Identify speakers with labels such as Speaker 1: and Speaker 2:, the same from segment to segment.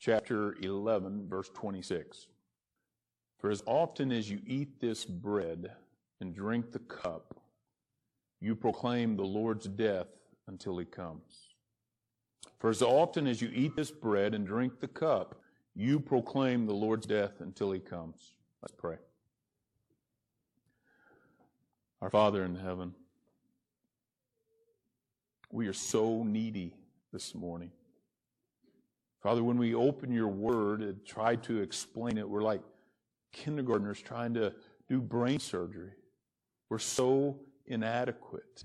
Speaker 1: chapter 11, verse 26. For as often as you eat this bread and drink the cup, you proclaim the Lord's death until he comes. For as often as you eat this bread and drink the cup, you proclaim the Lord's death until he comes. Let's pray. Our Father in heaven, we are so needy this morning. Father, when we open your word and try to explain it, we're like kindergartners trying to do brain surgery. We're so inadequate.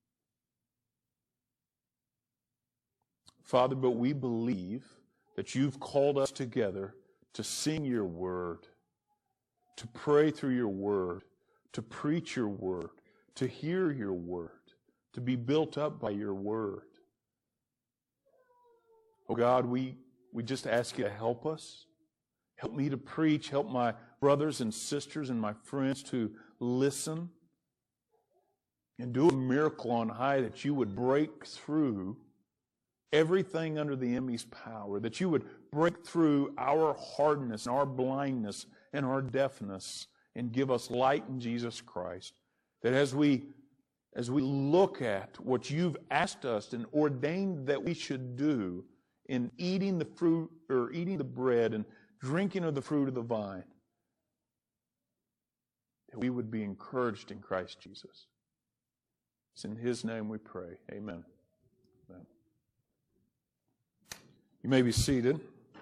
Speaker 1: Father, but we believe that you've called us together to sing your word, to pray through your word, to preach your word, to hear your word, to be built up by your word. Oh God, we just ask you to help us. Help me to preach. Help my brothers and sisters and my friends to listen. And do a miracle on high that you would break through everything under the enemy's power. That you would break through our hardness and our blindness and our deafness and give us light in Jesus Christ. That as we look at what you've asked us and ordained that we should do in eating the fruit or eating the bread and drinking of the fruit of the vine, that we would be encouraged in Christ Jesus. It's in his name we pray. Amen. Amen. You may be seated.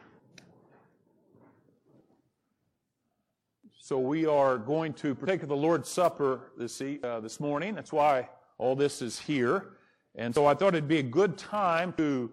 Speaker 1: So we are going to partake of the Lord's Supper this morning. That's why all this is here. And so I thought it'd be a good time to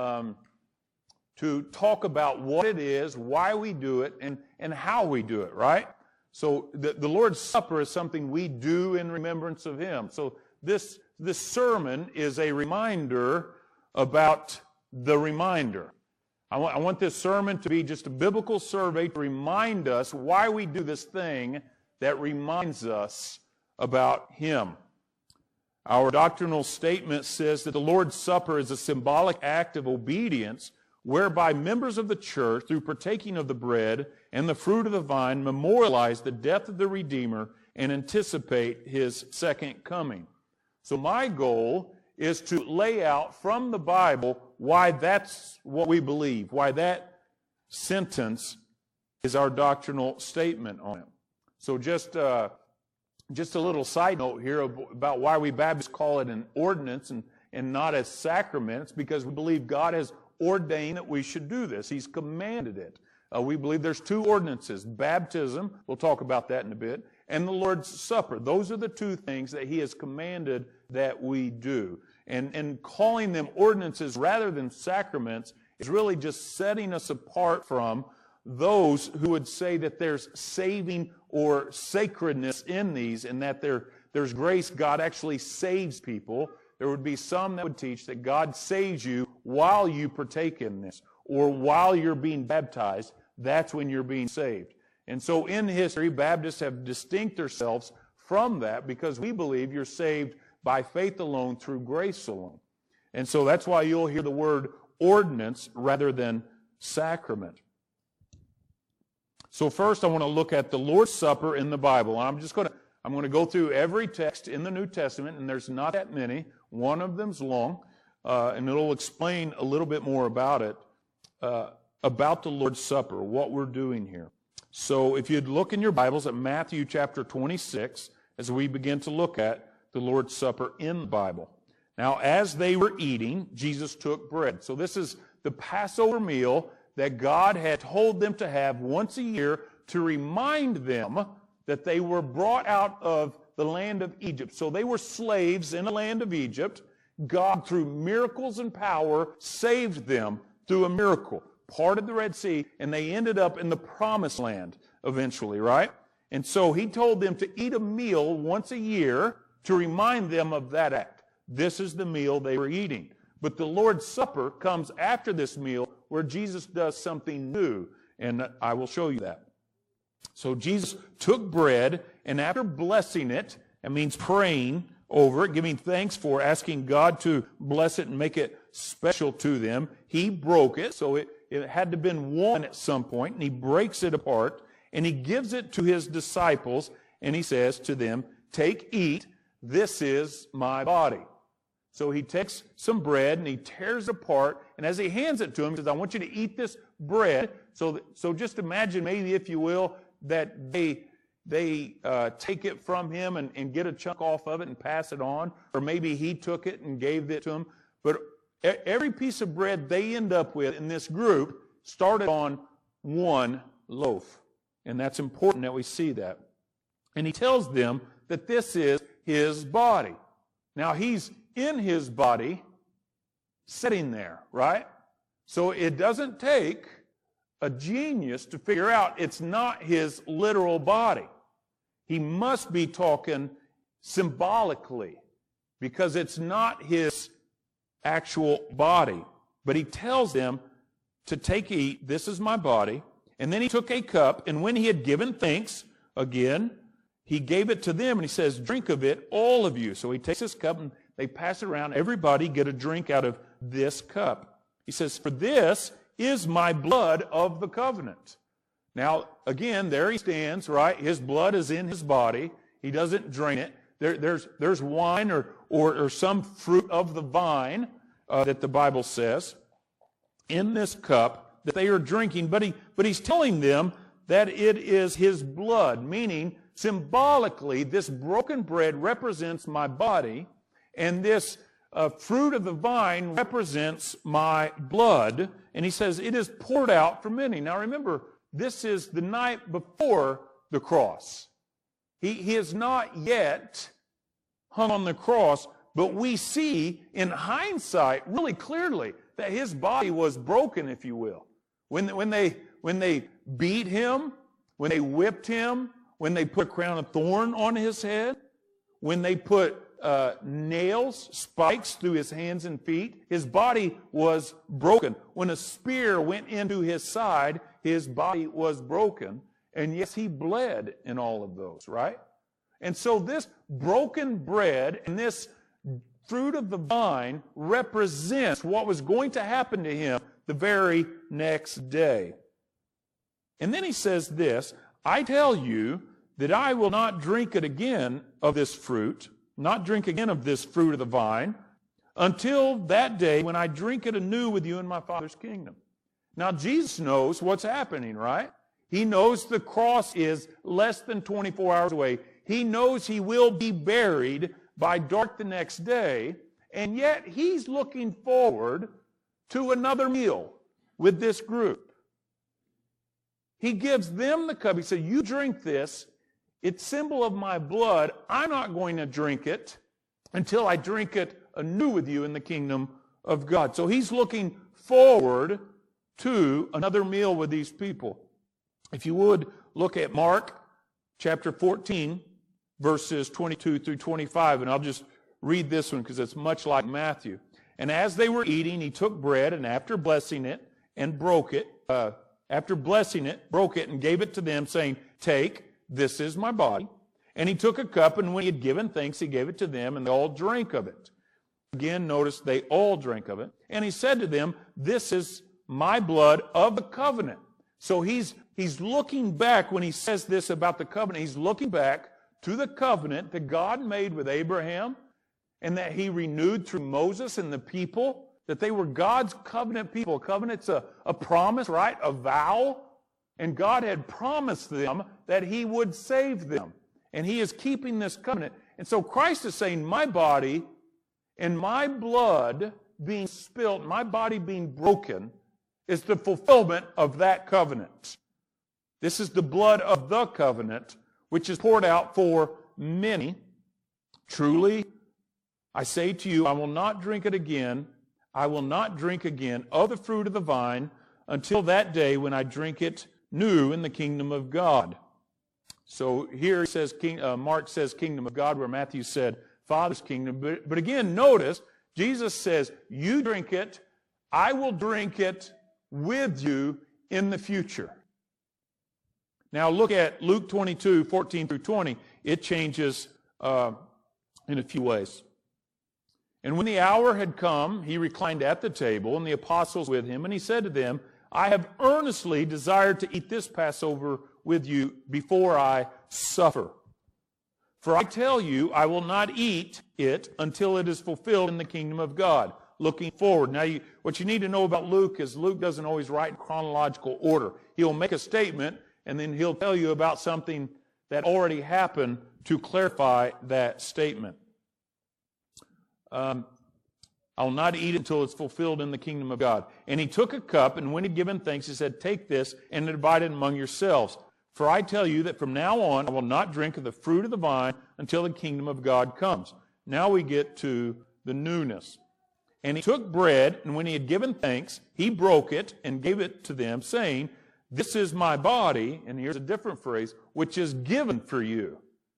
Speaker 1: talk about what it is, why we do it, and how we do it, right? So the Lord's Supper is something we do in remembrance of him. So this sermon is a reminder about the reminder. I want this sermon to be just a biblical survey to remind us why we do this thing that reminds us about him. Our doctrinal statement says that the Lord's Supper is a symbolic act of obedience whereby members of the church, through partaking of the bread and the fruit of the vine, memorialize the death of the Redeemer and anticipate his second coming. So my goal is to lay out from the Bible why that's what we believe, why that sentence is our doctrinal statement on it. So just a little side note here about why we Baptists call it an ordinance and not a sacrament. It's because we believe God has ordained that we should do this. He's commanded it. We believe there's two ordinances, baptism, we'll talk about that in a bit, and the Lord's Supper. Those are the two things that he has commanded that we do. And calling them ordinances rather than sacraments is really just setting us apart from those who would say that there's saving or sacredness in these and that there's grace. God actually saves people. There would be some that would teach that God saves you while you partake in this or while you're being baptized. That's when you're being saved. And so in history, Baptists have distinct ourselves from that because we believe you're saved by faith alone, through grace alone. And so that's why you'll hear the word ordinance rather than sacrament. So first I want to look at the Lord's Supper in the Bible. I'm going to go through every text in the New Testament, and there's not that many. One of them's long, and it'll explain a little bit more about it, about the Lord's Supper, what we're doing here. So if you'd look in your Bibles at Matthew chapter 26, as we begin to look at the Lord's Supper in the Bible. Now, as they were eating, Jesus took bread. So this is the Passover meal that God had told them to have once a year to remind them that they were brought out of the land of Egypt. So they were slaves in the land of Egypt. God, through miracles and power, saved them through a miracle, parted the Red Sea, and they ended up in the Promised Land eventually, right? And so he told them to eat a meal once a year to remind them of that act. This is the meal they were eating. But the Lord's Supper comes after this meal where Jesus does something new, and I will show you that. So Jesus took bread, and after blessing it, it means praying over it, giving thanks for, asking God to bless it and make it special to them, he broke it. So it had to have been one at some point, and he breaks it apart, and he gives it to his disciples, and he says to them, "Take, eat, this is my body." So he takes some bread, and he tears it apart, and as he hands it to him, he says, "I want you to eat this bread." So just imagine, maybe, if you will, that they take it from him and get a chunk off of it and pass it on, or maybe he took it and gave it to him. But every piece of bread they end up with in this group started on one loaf. And that's important that we see that. And he tells them that this is his body. Now, he's in his body sitting there, right? So it doesn't take a genius to figure out it's not his literal body. He must be talking symbolically, because it's not his actual body. But he tells them to take, eat, this is my body. And then he took a cup, and when he had given thanks, again, he gave it to them, and he says, "Drink of it, all of you." So he takes this cup, and they pass it around. Everybody get a drink out of this cup. He says, "For this is my blood of the covenant." Now, again, there he stands, right? His blood is in his body. He doesn't drain it. There's wine or some fruit of the vine that the Bible says in this cup that they are drinking. But he's telling them that it is his blood, meaning symbolically this broken bread represents my body, and this fruit of the vine represents my blood. And he says it is poured out for many. Now remember, this is the night before the cross. He is not yet hung on the cross, but we see in hindsight really clearly that his body was broken, if you will. When they beat him, when they whipped him, when they put a crown of thorn on his head, when they put nails, spikes through his hands and feet, his body was broken. When a spear went into his side, his body was broken. And yes, he bled in all of those, right? And so this broken bread and this fruit of the vine represents what was going to happen to him the very next day. And then he says this, "I tell you that I will not drink it again of this fruit, not drink again of this fruit of the vine, until that day when I drink it anew with you in my Father's kingdom." Now, Jesus knows what's happening, right? He knows the cross is less than 24 hours away. He knows he will be buried by dark the next day, and yet he's looking forward to another meal with this group. He gives them the cup. He said, "You drink this. It's symbol of my blood. I'm not going to drink it until I drink it anew with you in the kingdom of God." So he's looking forward to another meal with these people. If you would, look at Mark chapter 14, verses 22 through 25, and I'll just read this one because it's much like Matthew. "And as they were eating, he took bread, and after blessing it, broke it, and gave it to them, saying, 'Take, this is my body.' And he took a cup, and when he had given thanks, he gave it to them, and they all drank of it." Again, notice they all drank of it. "And he said to them, 'This is my blood of the covenant.'" So he's looking back when he says this about the covenant. He's looking back to the covenant that God made with Abraham and that he renewed through Moses and the people, that they were God's covenant people. A covenant's a promise, right? A vow. And God had promised them that he would save them. And he is keeping this covenant. And so Christ is saying, my body and my blood being spilt, my body being broken, is the fulfillment of that covenant. This is the blood of the covenant, which is poured out for many. "Truly, I say to you, I will not drink it again. I will not drink again of the fruit of the vine until that day when I drink it new in the kingdom of God." So here he says, Mark says kingdom of God, where Matthew said Father's kingdom. But again, notice, Jesus says, you drink it, I will drink it with you in the future. Now look at Luke 22, 14 through 20. It changes in a few ways. "And when the hour had come, he reclined at the table, and the apostles with him, and he said to them, I have earnestly desired to eat this Passover with you before I suffer. For I tell you, I will not eat it until it is fulfilled in the kingdom of God. Looking forward. Now, what you need to know about Luke is Luke doesn't always write in chronological order. He'll make a statement, and then he'll tell you about something that already happened to clarify that statement. I will not eat it until it's fulfilled in the kingdom of God. And he took a cup, and when he had given thanks, he said, take this and divide it among yourselves. For I tell you that from now on I will not drink of the fruit of the vine until the kingdom of God comes. Now we get to the newness. And he took bread, and when he had given thanks, he broke it and gave it to them, saying, this is my body, and here's a different phrase, which is given for you.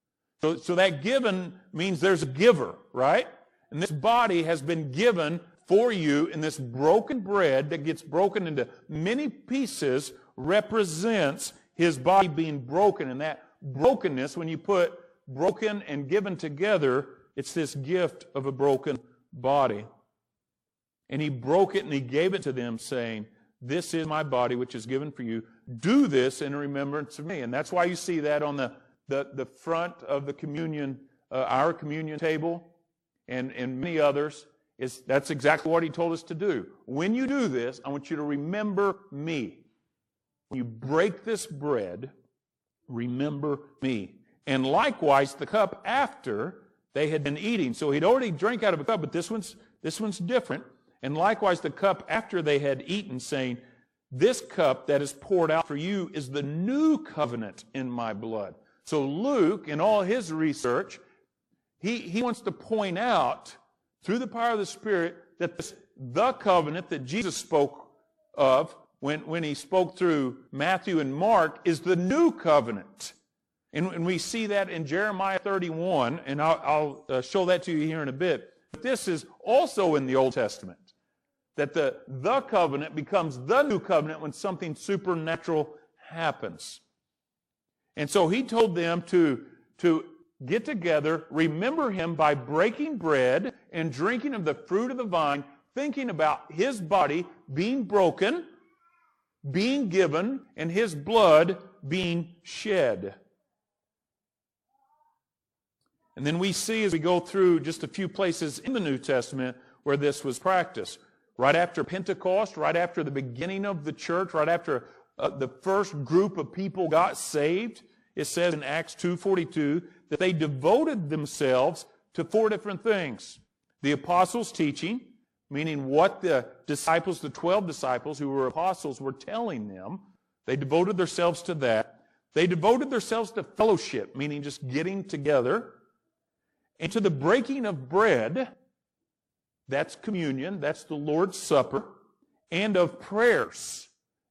Speaker 1: So that given means there's a giver, right? And this body has been given for you, and this broken bread that gets broken into many pieces represents his body being broken. And that brokenness, when you put broken and given together, it's this gift of a broken body. And he broke it and he gave it to them, saying, this is my body which is given for you. Do this in remembrance of me. And that's why you see that on the front of the communion, our communion table, and many others. That's exactly what he told us to do. When you do this, I want you to remember me. When you break this bread, remember me. And likewise, the cup after they had been eating. So he'd already drank out of a cup, but this one's different. And likewise, the cup after they had eaten, saying, this cup that is poured out for you is the new covenant in my blood. So Luke, in all his research, he wants to point out, through the power of the Spirit, that the covenant that Jesus spoke of when he spoke through Matthew and Mark is the new covenant. And we see that in Jeremiah 31, and I'll show that to you here in a bit. But this is also in the Old Testament, that the covenant becomes the new covenant when something supernatural happens. And so he told them to get together, remember him by breaking bread and drinking of the fruit of the vine, thinking about his body being broken, being given, and his blood being shed. And then we see as we go through just a few places in the New Testament where this was practiced. Right after Pentecost, right after the beginning of the church, right after the first group of people got saved, it says in Acts 2:42 that they devoted themselves to 4 different things. The apostles' teaching, meaning what the disciples, the 12 disciples who were apostles, were telling them. They devoted themselves to that. They devoted themselves to fellowship, meaning just getting together. And to the breaking of bread, that's communion, that's the Lord's Supper, and of prayers.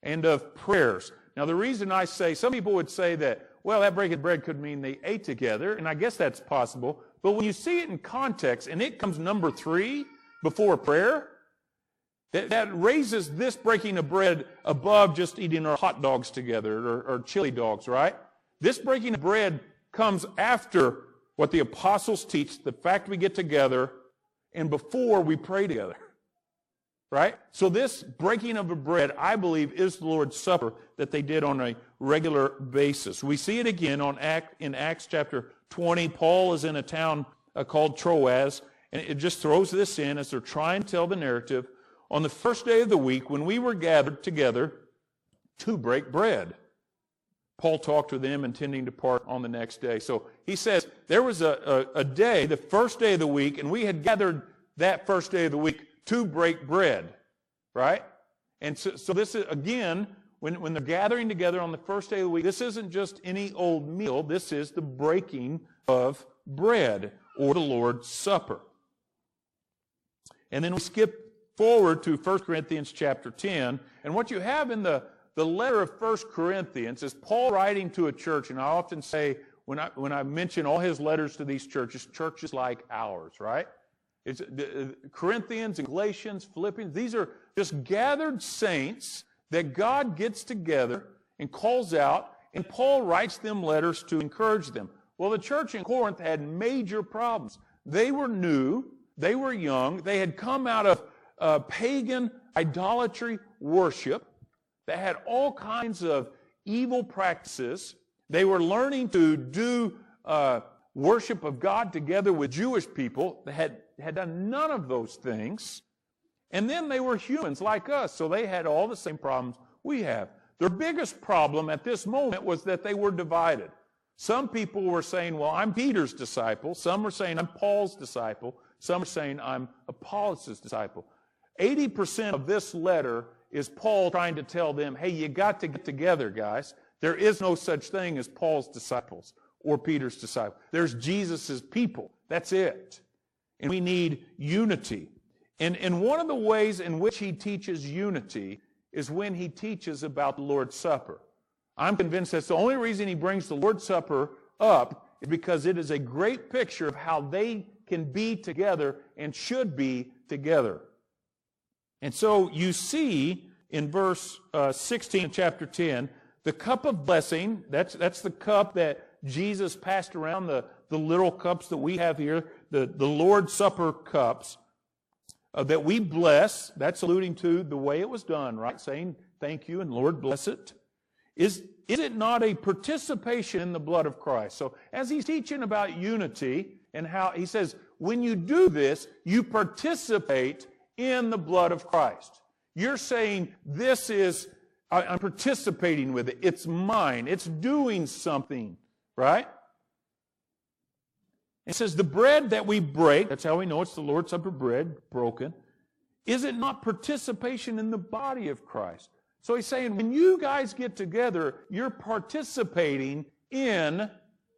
Speaker 1: Now, the reason I say, some people would say that, well, that breaking bread could mean they ate together, and I guess that's possible. But when you see it in context, and it comes number 3 before prayer, that raises this breaking of bread above just eating our hot dogs together or chili dogs, right? This breaking of bread comes after what the apostles teach, the fact we get together, and before we pray together, right? So this breaking of the bread, I believe, is the Lord's Supper that they did on a regular basis. We see it again in Acts chapter 20. Paul is in a town called Troas, and it just throws this in as they're trying to tell the narrative. On the first day of the week, when we were gathered together to break bread, Paul talked with them, intending to depart on the next day. So he says there was a day, the first day of the week, and we had gathered that first day of the week to break bread, right? And so this is, again, when they're gathering together on the first day of the week, this isn't just any old meal. This is the breaking of bread, or the Lord's Supper. And then we skip forward to 1 Corinthians chapter 10, and what you have in the letter of 1 Corinthians is Paul writing to a church, and I often say, when I mention all his letters to these churches like ours, right? It's Corinthians and Galatians, Philippians, these are just gathered saints that God gets together and calls out, and Paul writes them letters to encourage them. Well, the church in Corinth had major problems. They were new, they were young, they had come out of pagan idolatry worship. that had all kinds of evil practices. They were learning to do worship of God together with Jewish people that had done none of those things. And then they were humans like us, so they had all the same problems we have. Their biggest problem at this moment was that they were divided. Some people were saying, well, I'm Peter's disciple. Some were saying, I'm Paul's disciple. Some are saying, I'm Apollos' disciple. 80% of this letter is Paul trying to tell them, hey, you got to get together, guys. There is no such thing as Paul's disciples or Peter's disciples. There's Jesus' people. That's it. And we need unity. And one of the ways in which he teaches unity is when he teaches about the Lord's Supper. I'm convinced that's the only reason he brings the Lord's Supper up is because it is a great picture of how they can be together and should be together. And so you see in verse 16 of chapter 10, the cup of blessing, that's the cup that Jesus passed around, the little cups that we have here, the Lord's Supper cups that we bless. That's alluding to the way it was done, right? Saying thank you and Lord bless it. Is it not a participation in the blood of Christ? So as he's teaching about unity and how he says, when you do this, you participate in the blood of Christ. You're saying this is, I'm participating with it. It's mine. It's doing something, right? It says the bread that we break, that's how we know it's the Lord's Supper bread, broken. Is it not participation in the body of Christ? So he's saying when you guys get together, you're participating in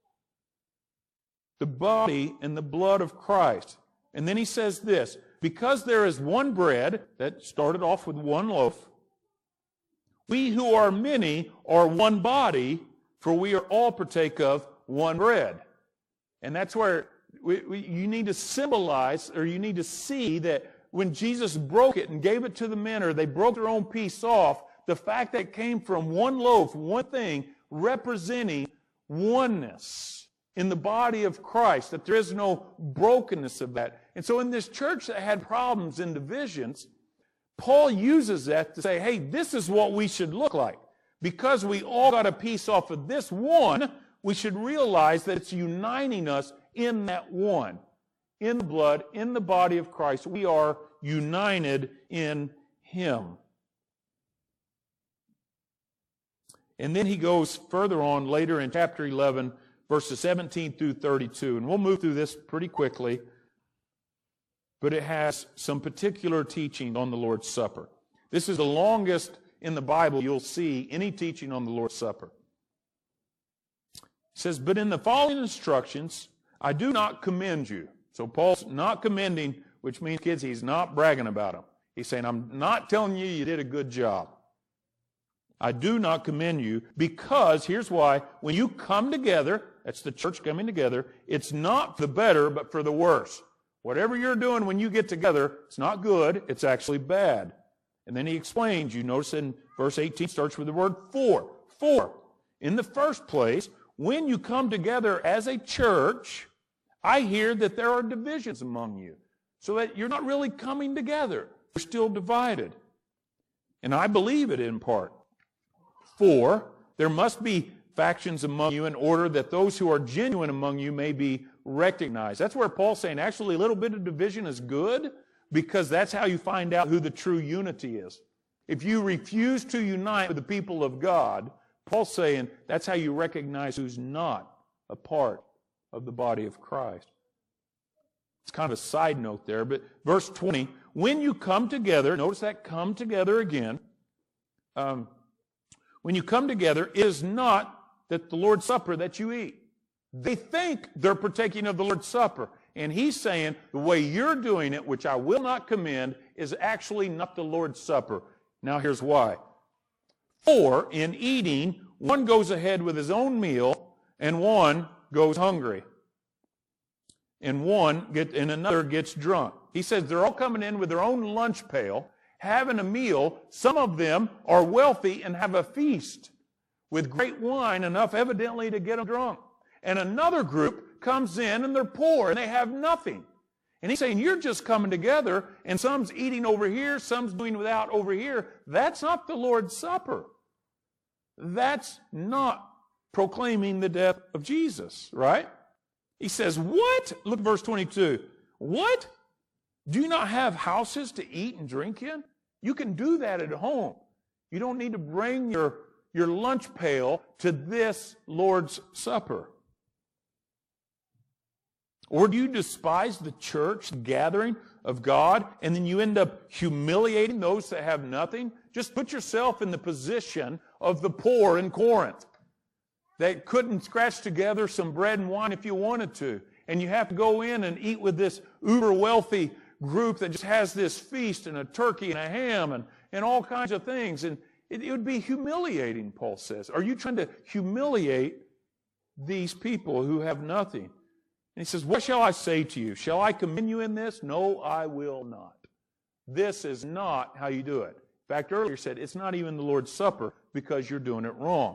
Speaker 1: the body and the blood of Christ. And then he says this, because there is one bread, that started off with one loaf, we who are many are one body, for we are all partake of one bread. And that's where you need to symbolize, or you need to see that when Jesus broke it and gave it to the men, or they broke their own piece off, the fact that it came from one loaf, one thing, representing oneness in the body of Christ, that there is no brokenness of that. And so in this church that had problems and divisions, Paul uses that to say, hey, this is what we should look like. Because we all got a piece off of this one, we should realize that it's uniting us in that one. In the blood, in the body of Christ, we are united in Him. And then he goes further on later in chapter 11, verses 17 through 32. And we'll move through this pretty quickly, but it has some particular teaching on the Lord's Supper. This is the longest in the Bible you'll see any teaching on the Lord's Supper. It says, but in the following instructions, I do not commend you. So Paul's not commending, which means, kids, he's not bragging about them. He's saying, I'm not telling you you did a good job. I do not commend you because, here's why, when you come together, that's the church coming together, it's not for the better, but for the worse. Whatever you're doing when you get together, it's not good, it's actually bad. And then he explains, you notice in verse 18, starts with the word for. For. In the first place, when you come together as a church, I hear that there are divisions among you, so that you're not really coming together. You're still divided. And I believe it in part. For there must be factions among you in order that those who are genuine among you may be recognized. That's where Paul's saying actually a little bit of division is good, because that's how you find out who the true unity is. If you refuse to unite with the people of God, Paul's saying that's how you recognize who's not a part of the body of Christ. It's kind of a side note there, but verse 20, when you come together, notice that come together again. When you come together, it is not that the Lord's Supper that you eat. They think they're partaking of the Lord's Supper. And he's saying the way you're doing it, which I will not commend, is actually not the Lord's Supper. Now here's why. For in eating, one goes ahead with his own meal, and one goes hungry. And another gets drunk. He says they're all coming in with their own lunch pail, having a meal. Some of them are wealthy and have a feast with great wine, enough evidently to get them drunk. And another group comes in and they're poor and they have nothing. And he's saying, you're just coming together and some's eating over here, some's doing without over here. That's not the Lord's Supper. That's not proclaiming the death of Jesus, right? He says, what? Look at verse 22. What? Do you not have houses to eat and drink in? You can do that at home. You don't need to bring your lunch pail to this Lord's Supper. Or do you despise the church, the gathering of God, and then you end up humiliating those that have nothing? Just put yourself in the position of the poor in Corinth. They couldn't scratch together some bread and wine if you wanted to. And you have to go in and eat with this uber wealthy group that just has this feast and a turkey and a ham and all kinds of things. And it would be humiliating, Paul says. Are you trying to humiliate these people who have nothing? And he says, what shall I say to you? Shall I commend you in this? No, I will not. This is not how you do it. In fact, earlier he said, it's not even the Lord's Supper because you're doing it wrong.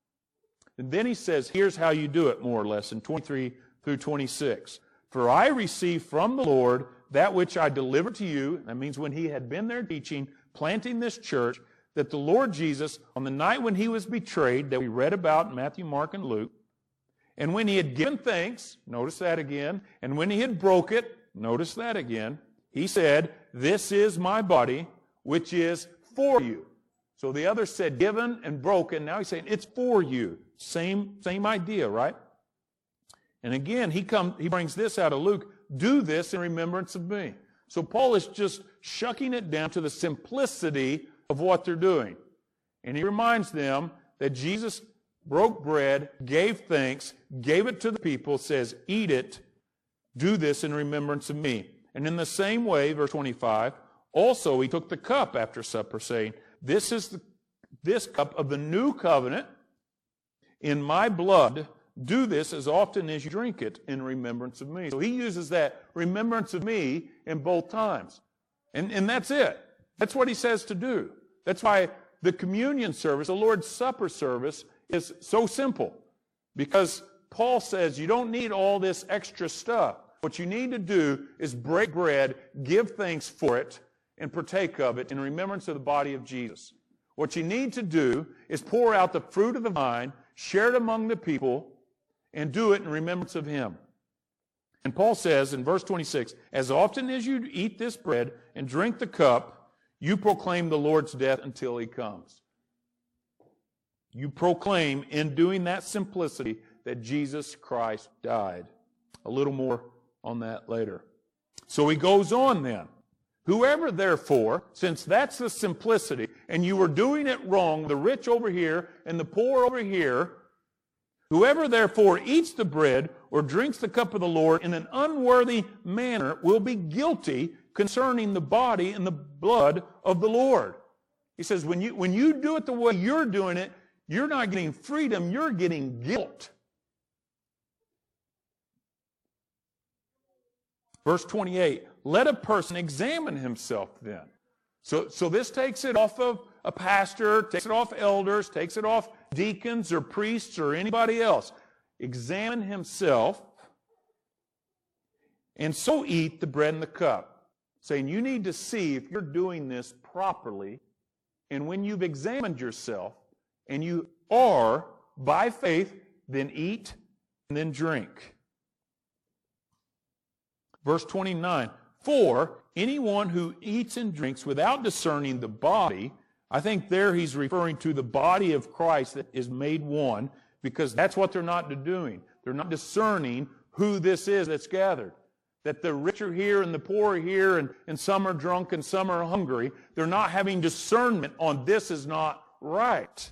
Speaker 1: And then he says, here's how you do it, more or less, in 23 through 26. For I received from the Lord that which I delivered to you. That means when he had been there teaching, planting this church, that the Lord Jesus, on the night when he was betrayed, that we read about in Matthew, Mark, and Luke, and when he had given thanks, notice that again, and when he had broke it, notice that again, he said, this is my body, which is for you. So the other said given and broken. Now he's saying it's for you. Same idea, right? And again, he brings this out of Luke. Do this in remembrance of me. So Paul is just shucking it down to the simplicity of what they're doing. And he reminds them that Jesus broke bread, gave thanks, gave it to the people, says, eat it, do this in remembrance of me. And in the same way, verse 25, also he took the cup after supper, saying, this is this cup of the new covenant in my blood. Do this as often as you drink it in remembrance of me. So he uses that remembrance of me in both times. And that's it. That's what he says to do. That's why the communion service, the Lord's Supper service, is so simple. Because Paul says you don't need all this extra stuff. What you need to do is break bread, give thanks for it, and partake of it in remembrance of the body of Jesus. What you need to do is pour out the fruit of the vine, share it among the people, and do it in remembrance of him. And Paul says in verse 26, as often as you eat this bread and drink the cup, you proclaim the Lord's death until he comes. You proclaim in doing that simplicity that Jesus Christ died. A little more on that later. So he goes on then. Whoever therefore, since that's the simplicity, and you were doing it wrong, the rich over here and the poor over here, whoever therefore eats the bread or drinks the cup of the Lord in an unworthy manner will be guilty concerning the body and the blood of the Lord. He says, when you do it the way you're doing it, you're not getting freedom, you're getting guilt. Verse 28, let a person examine himself then. So this takes it off of a pastor, takes it off elders, takes it off deacons or priests or anybody else. Examine himself and so eat the bread and the cup. Saying you need to see if you're doing this properly. And when you've examined yourself and you are by faith, then eat and then drink. Verse 29, for anyone who eats and drinks without discerning the body, I think there he's referring to the body of Christ that is made one, because that's what they're not doing. They're not discerning who this is that's gathered. That the rich are here and the poor are here and some are drunk and some are hungry. They're not having discernment on this is not right.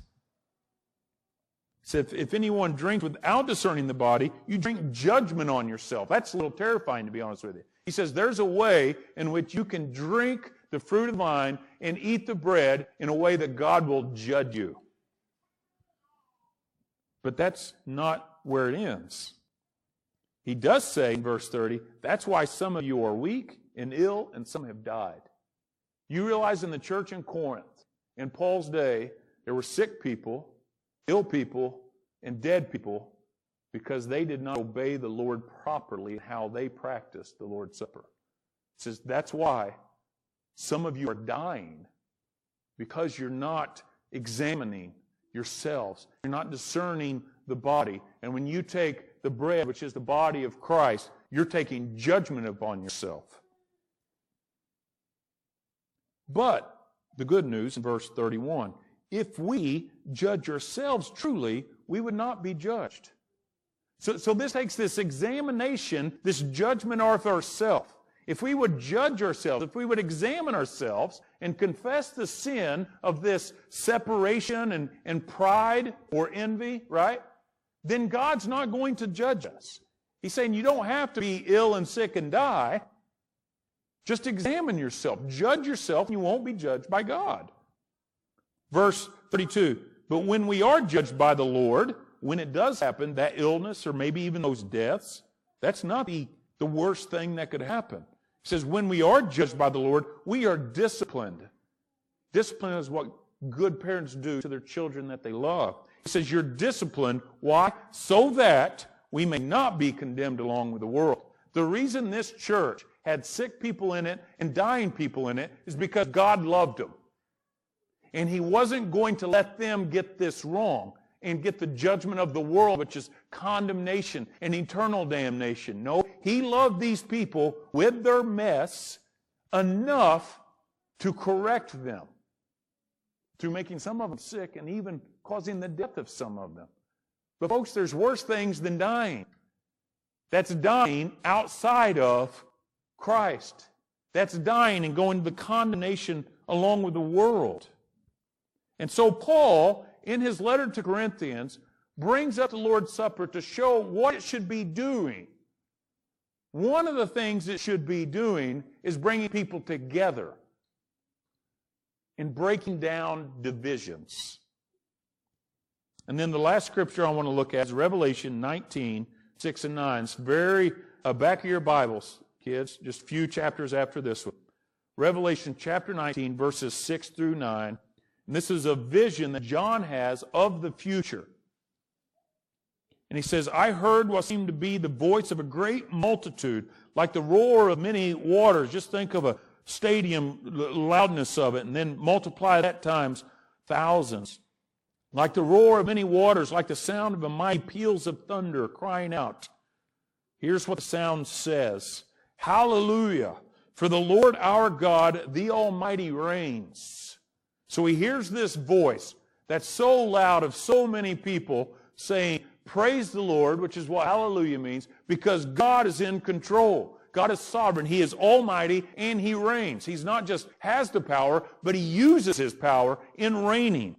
Speaker 1: So if anyone drinks without discerning the body, you drink judgment on yourself. That's a little terrifying, to be honest with you. He says there's a way in which you can drink the fruit of the vine and eat the bread in a way that God will judge you. But that's not where it ends. He does say in verse 30, that's why some of you are weak and ill and some have died. You realize in the church in Corinth, in Paul's day, there were sick people, ill people, and dead people because they did not obey the Lord properly in how they practiced the Lord's Supper. It says that's why some of you are dying, because you're not examining yourselves. You're not discerning the body. And when you take the bread, which is the body of Christ, you're taking judgment upon yourself. But the good news in verse 31, if we judge ourselves truly, we would not be judged. So this takes this examination, this judgment of ourselves. If we would judge ourselves, if we would examine ourselves and confess the sin of this separation and pride or envy, right? Then God's not going to judge us. He's saying you don't have to be ill and sick and die. Just examine yourself. Judge yourself, and you won't be judged by God. Verse 32, but when we are judged by the Lord, when it does happen, that illness or maybe even those deaths, that's not the worst thing that could happen. He says, when we are judged by the Lord, we are disciplined. Discipline is what good parents do to their children that they love. He says, you're disciplined. Why? So that we may not be condemned along with the world. The reason this church had sick people in it and dying people in it is because God loved them. And He wasn't going to let them get this wrong and get the judgment of the world, which is condemnation and eternal damnation. No, He loved these people with their mess enough to correct them, through making some of them sick and even causing the death of some of them. But folks, there's worse things than dying. That's dying outside of Christ. That's dying and going to the condemnation along with the world. And so Paul, in his letter to Corinthians, brings up the Lord's Supper to show what it should be doing. One of the things it should be doing is bringing people together and breaking down divisions. And then the last scripture I want to look at is Revelation 19, 6 and 9. It's very back of your Bibles, kids, just a few chapters after this one. Revelation chapter 19, verses 6 through 9. And this is a vision that John has of the future. And he says, I heard what seemed to be the voice of a great multitude, like the roar of many waters. Just think of a stadium loudness of it, and then multiply that times thousands. Like the roar of many waters, like the sound of a mighty peals of thunder crying out. Here's what the sound says. Hallelujah, for the Lord our God, the Almighty reigns. So he hears this voice that's so loud of so many people saying, praise the Lord, which is what hallelujah means, because God is in control. God is sovereign. He is almighty and He reigns. He's not just has the power, but He uses His power in reigning.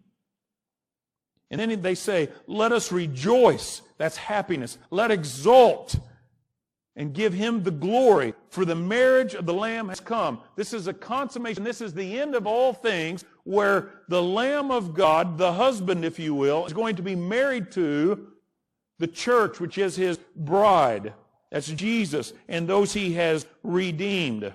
Speaker 1: And then they say, let us rejoice. That's happiness. Let exult and give Him the glory, for the marriage of the Lamb has come. This is a consummation. This is the end of all things, where the Lamb of God, the husband, if you will, is going to be married to the church, which is His bride. That's Jesus and those He has redeemed.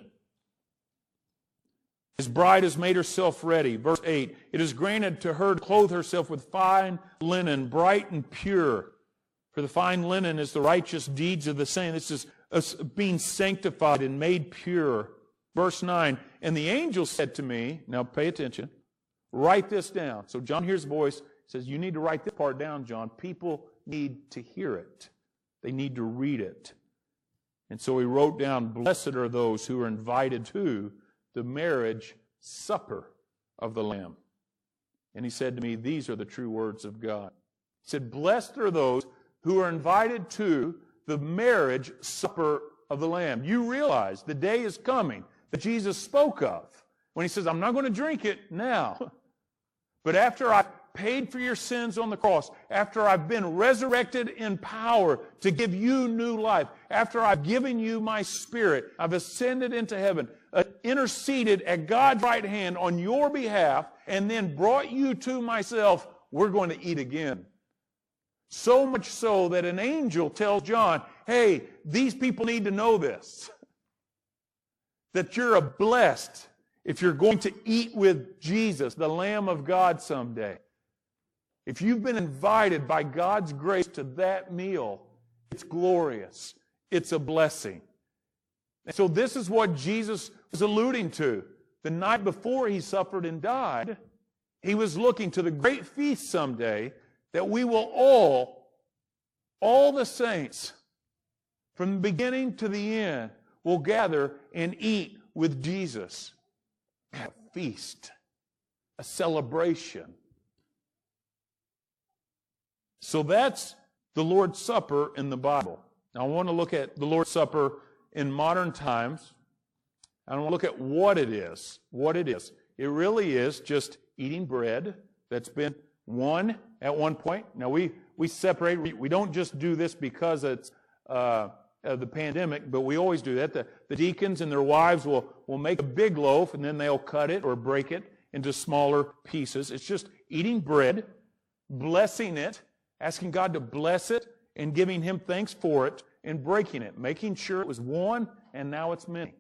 Speaker 1: His bride has made herself ready. Verse 8, it is granted to her to clothe herself with fine linen, bright and pure. For the fine linen is the righteous deeds of the saints. This is us being sanctified and made pure. Verse 9, and the angel said to me, now pay attention, write this down. So John hears a voice, says, you need to write this part down, John. People need to hear it. They need to read it. And so he wrote down, blessed are those who are invited to the marriage supper of the Lamb. And he said to me, these are the true words of God. He said, blessed are those who are invited to the marriage supper of the Lamb. You realize the day is coming that Jesus spoke of when He says, I'm not going to drink it now, but after I've paid for your sins on the cross, after I've been resurrected in power to give you new life, after I've given you my Spirit, I've ascended into heaven, interceded at God's right hand on your behalf, and then brought you to myself, we're going to eat again. So much so that an angel tells John, hey, these people need to know this, that you're blessed if you're going to eat with Jesus, the Lamb of God, someday. If you've been invited by God's grace to that meal, it's glorious. It's a blessing. And so this is what Jesus was alluding to. The night before He suffered and died, He was looking to the great feast someday that we will all the saints, from the beginning to the end, will gather and eat with Jesus. A feast, a celebration. So that's the Lord's Supper in the Bible. Now I want to look at the Lord's Supper in modern times. I want to look at what it is. What it is. It really is just eating bread that's been won at one point. Now we separate. We don't just do this because it's the pandemic, but we always do that. The deacons and their wives will make a big loaf, and then they'll cut it or break it into smaller pieces. It's just eating bread, blessing it, asking God to bless it, and giving Him thanks for it, and breaking it, making sure it was one and now it's many.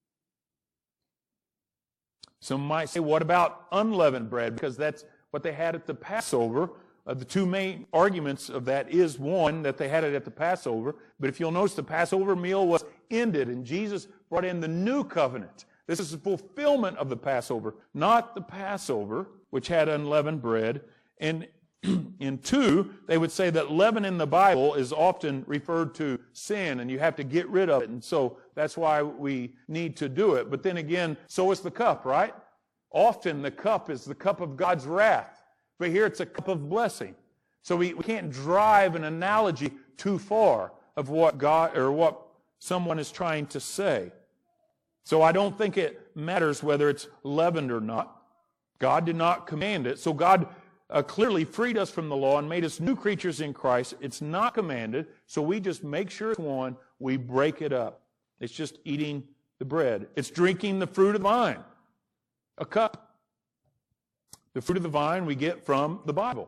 Speaker 1: Some might say, what about unleavened bread? Because that's what they had at the Passover. The two main arguments of that is, one, that they had it at the Passover. But if you'll notice, the Passover meal was ended, and Jesus brought in the new covenant. This is the fulfillment of the Passover, not the Passover, which had unleavened bread. And in two, they would say that leaven in the Bible is often referred to sin, and you have to get rid of it. And so that's why we need to do it. But then again, so is the cup, right? Often the cup is the cup of God's wrath. But here it's a cup of blessing. So we can't drive an analogy too far of what God or what someone is trying to say. So I don't think it matters whether it's leavened or not. God did not command it. So God clearly freed us from the law and made us new creatures in Christ. It's not commanded, so we just make sure it's one. We break it up. It's just eating the bread. It's drinking the fruit of the vine, a cup. The fruit of the vine we get from the Bible.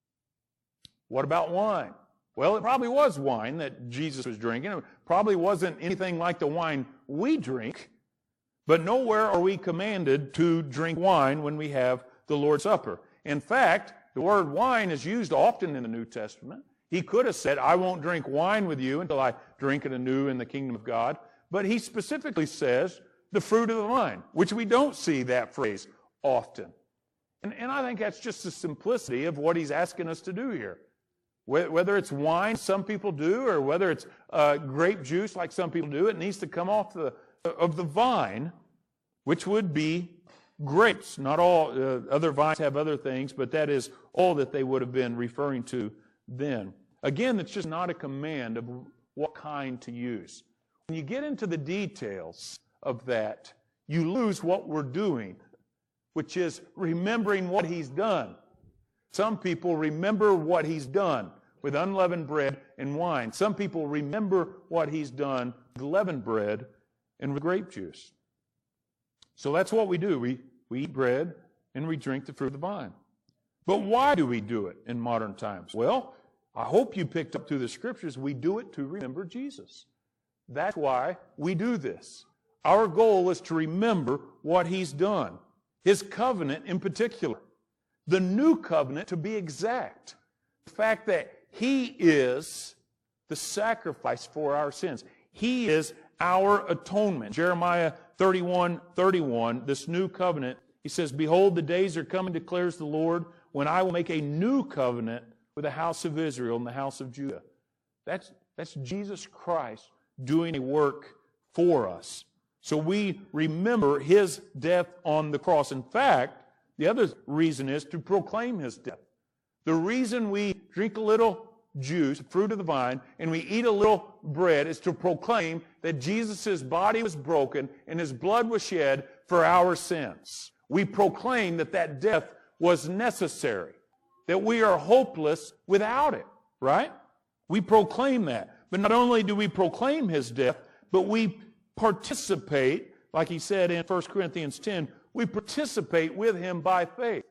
Speaker 1: What about wine? Well, it probably was wine that Jesus was drinking. It probably wasn't anything like the wine we drink, but nowhere are we commanded to drink wine when we have the Lord's Supper. In fact, the word wine is used often in the New Testament. He could have said, I won't drink wine with you until I drink it anew in the kingdom of God. But he specifically says the fruit of the vine, which we don't see that phrase often. And I think that's just the simplicity of what he's asking us to do here. Whether it's wine, some people do, or whether it's grape juice, like some people do, it needs to come off of the vine, which would be grapes. Not all other vines have other things, but that is all that they would have been referring to then. Again, it's just not a command of what kind to use. When you get into the details of that, you lose what we're doing, which is remembering what he's done. Some people remember what he's done with unleavened bread and wine. Some people remember what he's done with leavened bread and with grape juice. So that's what we do. We eat bread and we drink the fruit of the vine. But why do we do it in modern times? Well, I hope you picked up through the scriptures, we do it to remember Jesus. That's why we do this. Our goal is to remember what he's done. His covenant in particular. The new covenant, to be exact. The fact that he is the sacrifice for our sins. He is our atonement. Jeremiah 31:31, this new covenant, he says, Behold, the days are coming, declares the Lord, when I will make a new covenant with the house of Israel and the house of Judah. That's Jesus Christ doing a work for us. So we remember his death on the cross. In fact, the other reason is to proclaim his death. The reason we drink a little juice, fruit of the vine, and we eat a little bread is to proclaim that Jesus' body was broken and his blood was shed for our sins. We proclaim that that death was necessary, that we are hopeless without it, right? We proclaim that. But not only do we proclaim his death, but we participate, like he said in 1 Corinthians 10, we participate with him by faith.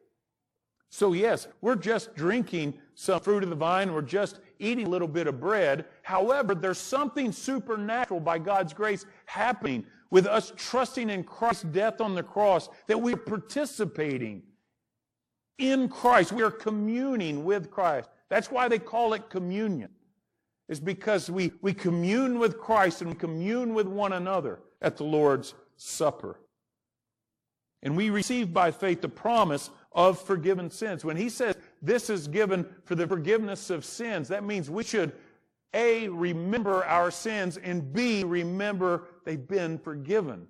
Speaker 1: So yes, we're just drinking some fruit of the vine, we're just eating a little bit of bread. However, there's something supernatural by God's grace happening with us trusting in Christ's death on the cross, that we're participating in Christ. We are communing with Christ. That's why they call it communion. It's because we commune with Christ and we commune with one another at the Lord's Supper. And we receive by faith the promise of forgiven sins. When he says this is given for the forgiveness of sins, that means we should, A, remember our sins, and B, remember they've been forgiven.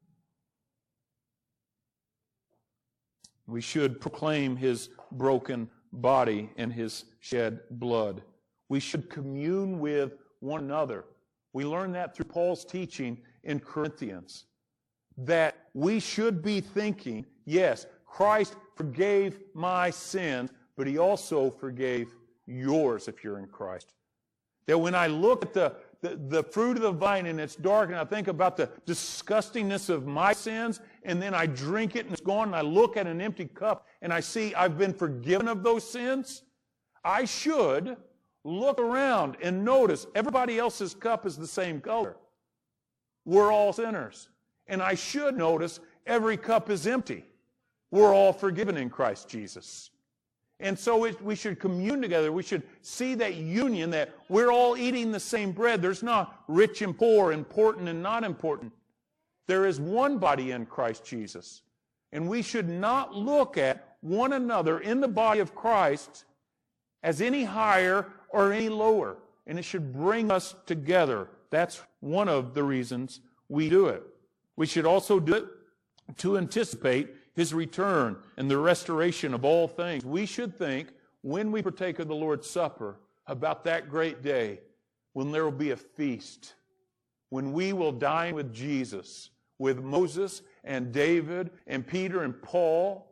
Speaker 1: We should proclaim his broken body and his shed blood. We should commune with one another. We learn that through Paul's teaching in Corinthians, that we should be thinking, yes, Christ forgave my sins, but he also forgave yours if you're in Christ. That when I look at the fruit of the vine and it's dark, and I think about the disgustingness of my sins, and then I drink it and it's gone, and I look at an empty cup and I see I've been forgiven of those sins, I should look around and notice everybody else's cup is the same color. We're all sinners. And I should notice every cup is empty. We're all forgiven in Christ Jesus. And so we should commune together. We should see that union, that we're all eating the same bread. There's not rich and poor, important and not important. There is one body in Christ Jesus. And we should not look at one another in the body of Christ as any higher or any lower. And it should bring us together. That's one of the reasons we do it. We should also do it to anticipate his return and the restoration of all things. We should think, when we partake of the Lord's Supper, about that great day when there will be a feast, when we will dine with Jesus, with Moses and David and Peter and Paul,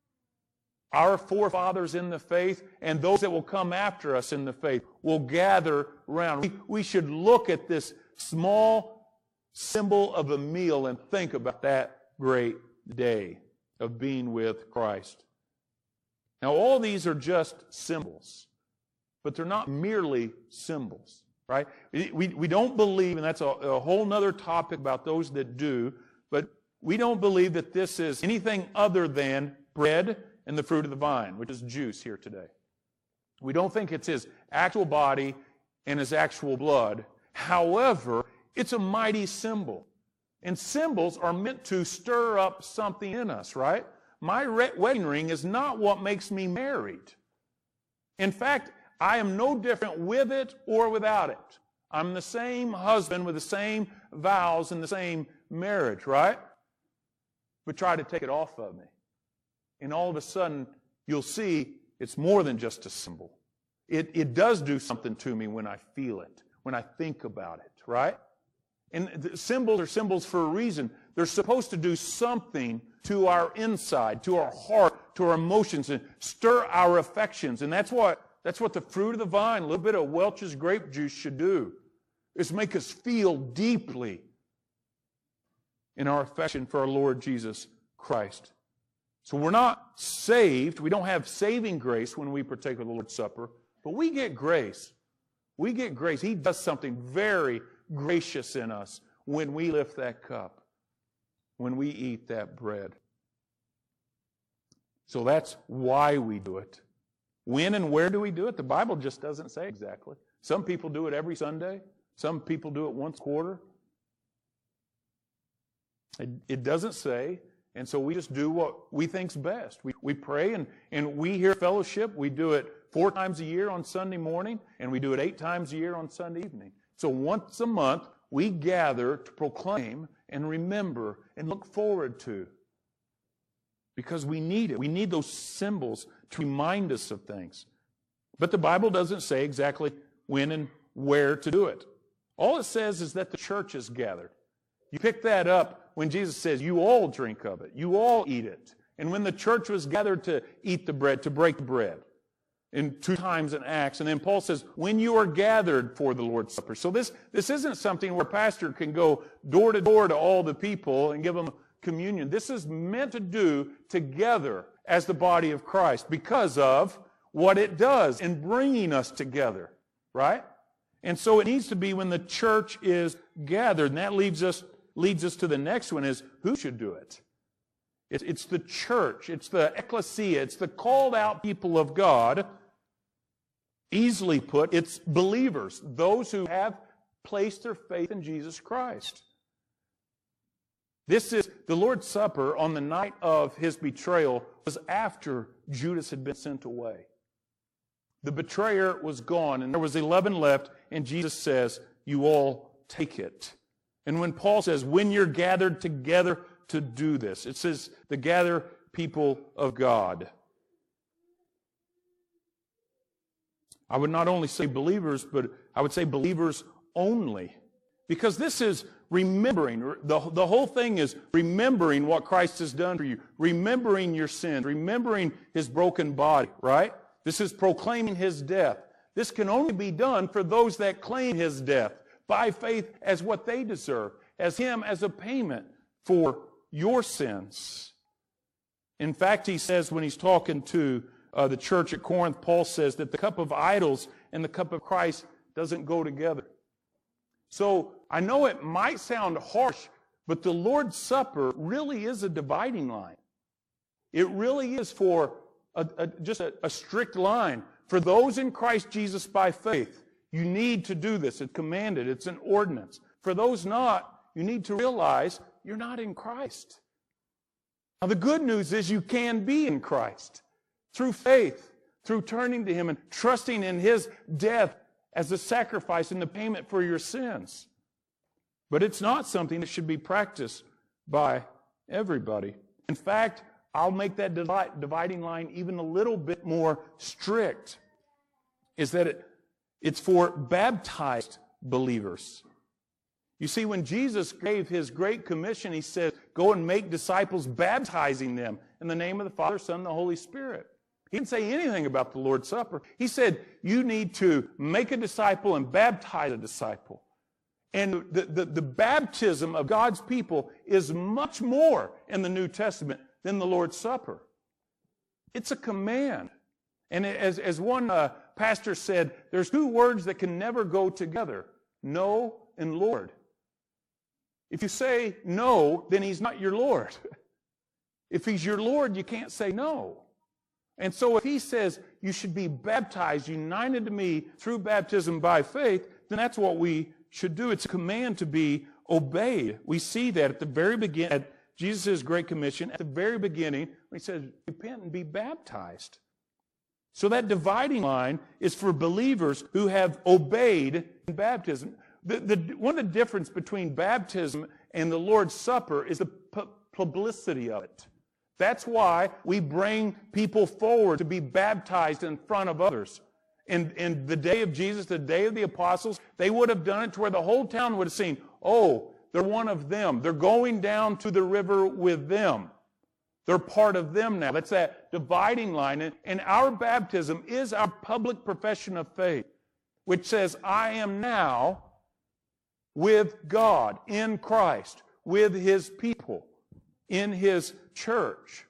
Speaker 1: our forefathers in the faith, and those that will come after us in the faith will gather around. We should look at this small symbol of a meal and think about that great day of being with Christ. Now, all these are just symbols, but they're not merely symbols, right? We don't believe, and that's a whole other topic about those that do, but we don't believe that this is anything other than bread and the fruit of the vine, which is juice here today. We don't think it's his actual body and his actual blood. However, it's a mighty symbol. And symbols are meant to stir up something in us, right? My wedding ring is not what makes me married. In fact, I am no different with it or without it. I'm the same husband with the same vows and the same marriage, right? But try to take it off of me. And all of a sudden, you'll see it's more than just a symbol. It does do something to me when I feel it, when I think about it, right? And symbols are symbols for a reason. They're supposed to do something to our inside, to our heart, to our emotions, and stir our affections. And that's what the fruit of the vine, a little bit of Welch's grape juice should do, is make us feel deeply in our affection for our Lord Jesus Christ. So we're not saved. We don't have saving grace when we partake of the Lord's Supper, but we get grace. We get grace. He does something very gracious in us when we lift that cup, when we eat that bread. So that's why we do it. When and where do we do it? The Bible just doesn't say exactly. Some people do it every Sunday. Some people do it once a quarter. It doesn't say, and so we just do what we think's best. We pray, and we here at Fellowship, we do it 4 times a year on Sunday morning, and we do it 8 times a year on Sunday evening. So once a month, we gather to proclaim and remember and look forward to. Because we need it. We need those symbols to remind us of things. But the Bible doesn't say exactly when and where to do it. All it says is that the church is gathered. You pick that up when Jesus says, you all drink of it. You all eat it. And when the church was gathered to eat the bread, to break the bread. In 2 times in Acts. And then Paul says, when you are gathered for the Lord's Supper. So this isn't something where a pastor can go door to door to all the people and give them communion. This is meant to do together as the body of Christ because of what it does in bringing us together, right? And so it needs to be when the church is gathered. And that leads us to the next one, is who should do it? It's the church. It's the ecclesia. It's the called out people of God. Easily put, it's believers, those who have placed their faith in Jesus Christ. This is the Lord's Supper on the night of his betrayal was after Judas had been sent away. The betrayer was gone, and there was 11 left, and Jesus says, you all take it. And when Paul says, when you're gathered together to do this, it says the gather people of God. I would not only say believers, but I would say believers only. Because this is remembering. The whole thing is remembering what Christ has done for you. Remembering your sins. Remembering his broken body, right? This is proclaiming his death. This can only be done for those that claim his death by faith as what they deserve, as him as a payment for your sins. In fact, he says when he's talking to the church at Corinth, Paul says that the cup of idols and the cup of Christ doesn't go together. So I know it might sound harsh, but the Lord's Supper really is a dividing line. It really is for just a strict line. For those in Christ Jesus by faith, you need to do this. It's commanded. It's an ordinance. For those not, you need to realize you're not in Christ. Now the good news is you can be in Christ through faith, through turning to him and trusting in his death as a sacrifice and the payment for your sins. But it's not something that should be practiced by everybody. In fact, I'll make that dividing line even a little bit more strict, is that it's for baptized believers. You see, when Jesus gave his great commission, he said, go and make disciples, baptizing them in the name of the Father, Son, and the Holy Spirit. He didn't say anything about the Lord's Supper. He said, you need to make a disciple and baptize a disciple. And the baptism of God's people is much more in the New Testament than the Lord's Supper. It's a command. And as one pastor said, there's two words that can never go together, no and Lord. If you say no, then he's not your Lord. If he's your Lord, you can't say no. And so if he says you should be baptized, united to me through baptism by faith, then that's what we should do. It's a command to be obeyed. We see that at the very beginning, at Jesus' Great Commission, at the very beginning, when he says, repent and be baptized. So that dividing line is for believers who have obeyed in baptism. One of the difference between baptism and the Lord's Supper is the publicity of it. That's why we bring people forward to be baptized in front of others. In the day of Jesus, the day of the apostles, they would have done it to where the whole town would have seen, oh, they're one of them. They're going down to the river with them. They're part of them now. That's that dividing line. And our baptism is our public profession of faith, which says, I am now with God, in Christ, with his people, in his church.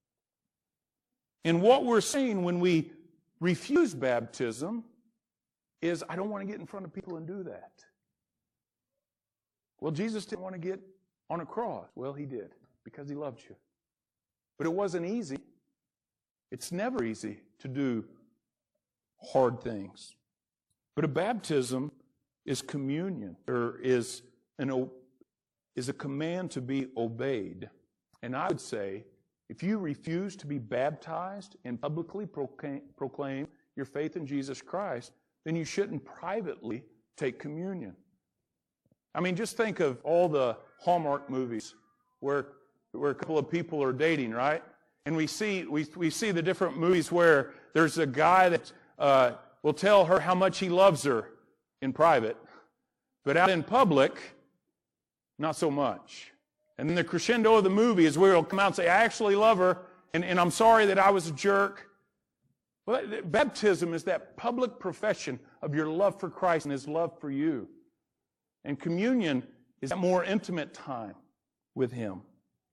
Speaker 1: And what we're saying when we refuse baptism is, I don't want to get in front of people and do that. Well, Jesus didn't want to get on a cross. Well, he did, because he loved you. But it wasn't easy. It's never easy to do hard things. But a baptism is communion, or is a command to be obeyed. And I would say, if you refuse to be baptized and publicly proclaim your faith in Jesus Christ, then you shouldn't privately take communion. I mean, just think of all the Hallmark movies where a couple of people are dating, right? And we see the different movies where there's a guy that will tell her how much he loves her in private, but out in public, not so much. And then the crescendo of the movie is where he'll come out and say, I actually love her, and I'm sorry that I was a jerk. Well, baptism is that public profession of your love for Christ and his love for you. And communion is that more intimate time with him.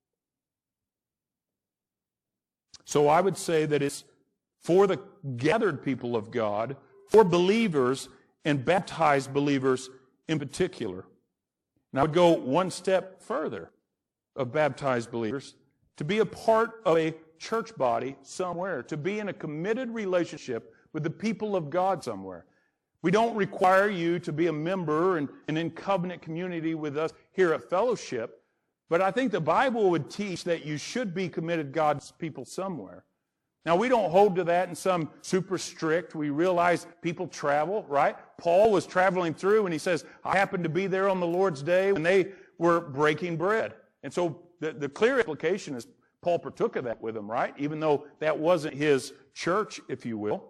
Speaker 1: So I would say that it's for the gathered people of God, for believers and baptized believers in particular. And I would go one step further of baptized believers, to be a part of a church body somewhere, to be in a committed relationship with the people of God somewhere. We don't require you to be a member and in covenant community with us here at Fellowship, But I think the Bible would teach that you should be committed to God's people somewhere. Now, we don't hold to that in some super strict. We realize people travel, right? Paul was traveling through, and he says, I happened to be there on the Lord's day when they were breaking bread. And so the clear implication is Paul partook of that with them, right? Even though that wasn't his church, if you will.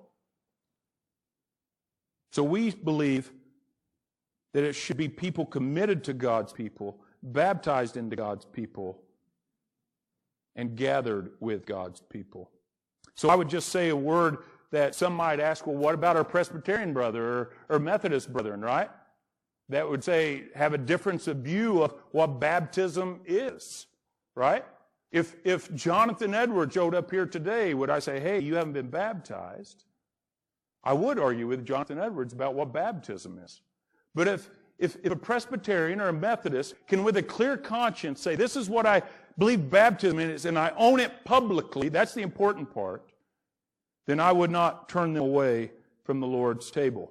Speaker 1: So we believe that it should be people committed to God's people, baptized into God's people, and gathered with God's people. So I would just say a word that some might ask, well, what about our Presbyterian brother or Methodist brethren, right? That would say, have a difference of view of what baptism is, right? If Jonathan Edwards showed up here today, would I say, hey, you haven't been baptized? I would argue with Jonathan Edwards about what baptism is. But if a Presbyterian or a Methodist can with a clear conscience say, this is what I believe baptism is, and I own it publicly, that's the important part, then I would not turn them away from the Lord's table.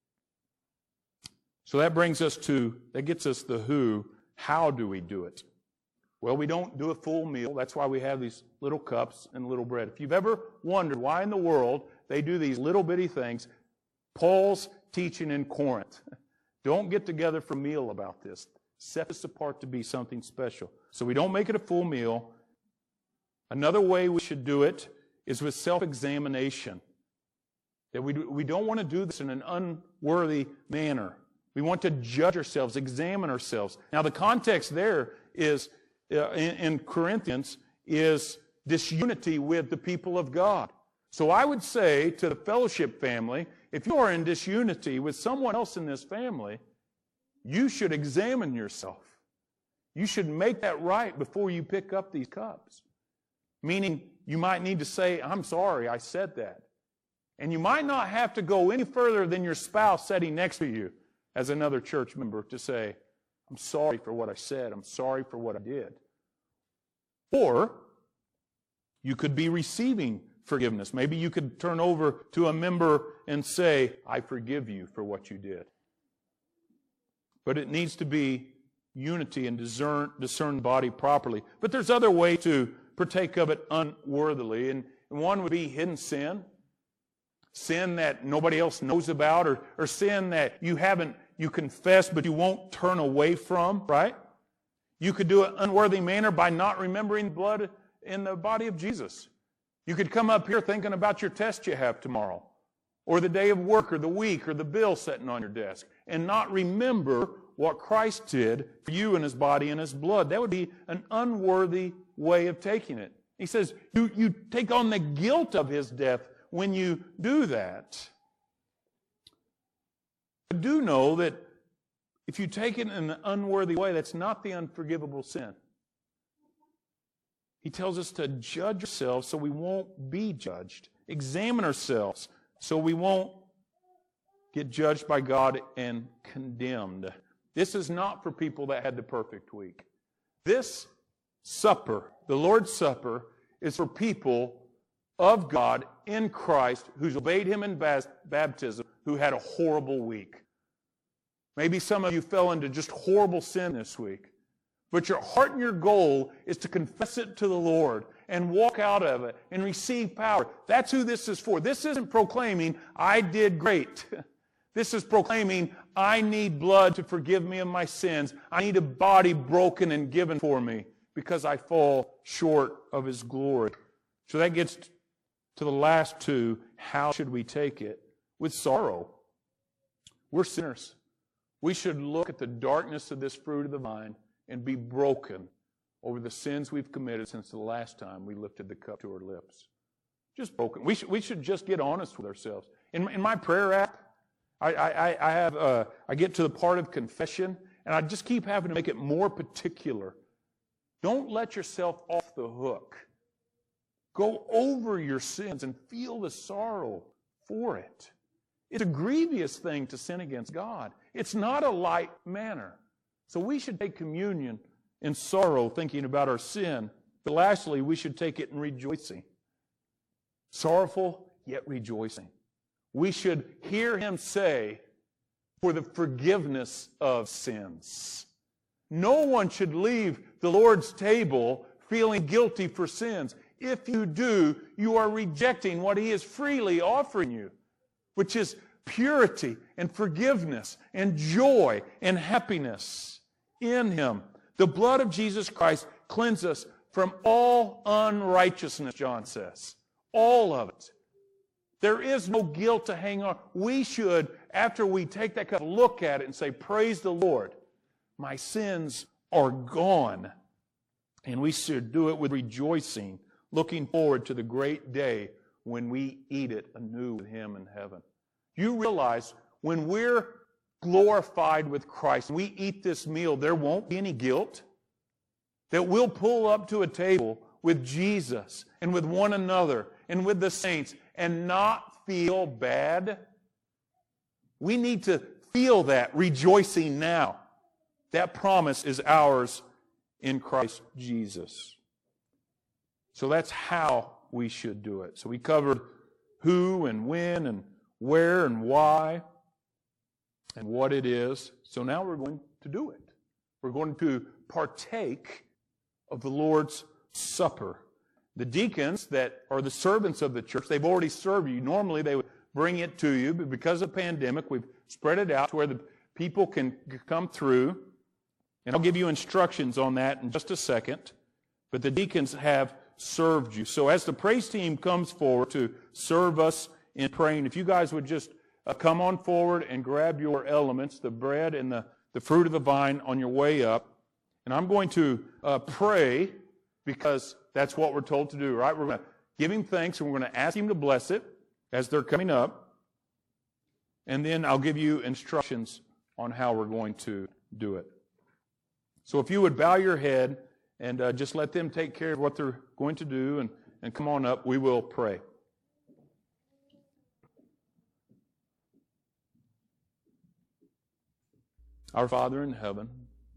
Speaker 1: So that gets us the who. How do we do it? Well, we don't do a full meal. That's why we have these little cups and little bread. If you've ever wondered why in the world they do these little bitty things, Paul's teaching in Corinth. Don't get together for a meal about this. Set this apart to be something special. So we don't make it a full meal. Another way we should do it is with self-examination. That we don't want to do this in an unworthy manner. We want to judge ourselves, examine ourselves. Now the context there is, in Corinthians, is disunity with the people of God. So I would say to the fellowship family, if you are in disunity with someone else in this family, you should examine yourself. You should make that right before you pick up these cups. Meaning, you might need to say, I'm sorry, I said that. And you might not have to go any further than your spouse sitting next to you as another church member to say, I'm sorry for what I said. I'm sorry for what I did. Or you could be receiving forgiveness. Maybe you could turn over to a member and say, I forgive you for what you did. But it needs to be unity and discern the body properly. But there's other ways to partake of it unworthily. And one would be hidden sin. Sin that nobody else knows about, or sin that you confess but you won't turn away from, right? You could do it in an unworthy manner by not remembering blood in the body of Jesus. You could come up here thinking about your test you have tomorrow, or the day of work, or the week, or the bill sitting on your desk, and not remember what Christ did for you in His body and His blood. That would be an unworthy way of taking it. He says, you take on the guilt of His death when you do that. I do know that if you take it in an unworthy way, that's not the unforgivable sin. He tells us to judge ourselves so we won't be judged. Examine ourselves so we won't get judged by God and condemned. This is not for people that had the perfect week. This supper, the Lord's Supper, is for people of God in Christ who's obeyed Him in baptism, who had a horrible week. Maybe some of you fell into just horrible sin this week. But your heart and your goal is to confess it to the Lord and walk out of it and receive power. That's who this is for. This isn't proclaiming, I did great. This is proclaiming, I need blood to forgive me of my sins. I need a body broken and given for me because I fall short of His glory. So that gets to the last two. How should we take it? With sorrow. We're sinners. We should look at the darkness of this fruit of the vine and be broken over the sins we've committed since the last time we lifted the cup to our lips. Just broken. We should just get honest with ourselves. In my prayer app, I get to the part of confession, and I just keep having to make it more particular. Don't let yourself off the hook. Go over your sins and feel the sorrow for it. It's a grievous thing to sin against God. It's not a light matter. So we should take communion in sorrow, thinking about our sin. But lastly, we should take it in rejoicing. Sorrowful, yet rejoicing. We should hear Him say, for the forgiveness of sins. No one should leave the Lord's table feeling guilty for sins. If you do, you are rejecting what He is freely offering you, which is purity and forgiveness and joy and happiness in Him. The blood of Jesus Christ cleanses us from all unrighteousness, John says. All of it. There is no guilt to hang on. We should, after we take that cup, look at it and say, praise the Lord. My sins are gone. And we should do it with rejoicing, looking forward to the great day when we eat it anew with Him in heaven. You realize when we're glorified with Christ, we eat this meal, there won't be any guilt. That we'll pull up to a table with Jesus and with one another and with the saints and not feel bad. We need to feel that rejoicing now. That promise is ours in Christ Jesus. So that's how we should do it. So we covered who and when and where and why and what it is. So now we're going to do it. We're going to partake of the Lord's Supper. The deacons that are the servants of the church, they've already served you. Normally they would bring it to you, but because of the pandemic, we've spread it out to where the people can come through. And I'll give you instructions on that in just a second. But the deacons have served you. So as the praise team comes forward to serve us in praying, if you guys would just come on forward and grab your elements, the bread and the fruit of the vine on your way up. And I'm going to pray because that's what we're told to do, right? We're going to give Him thanks and we're going to ask Him to bless it as they're coming up. And then I'll give you instructions on how we're going to do it. So if you would bow your head and just let them take care of what they're going to do and come on up, we will pray. Our Father in heaven,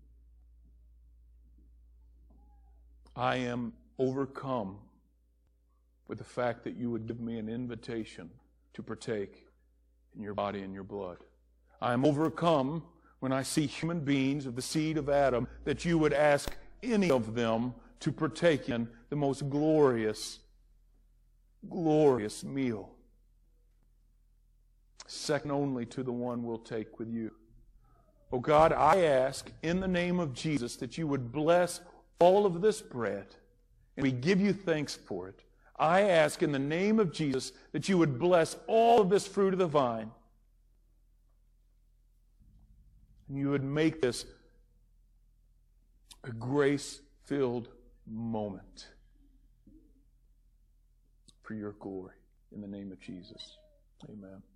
Speaker 1: I am overcome with the fact that you would give me an invitation to partake in your body and your blood. I am overcome when I see human beings of the seed of Adam that you would ask any of them to partake in the most glorious, glorious meal, second only to the one we'll take with you. Oh God, I ask in the name of Jesus that you would bless all of this bread, and we give you thanks for it. I ask in the name of Jesus that you would bless all of this fruit of the vine, and you would make this a grace-filled moment for your glory. In the name of Jesus, amen.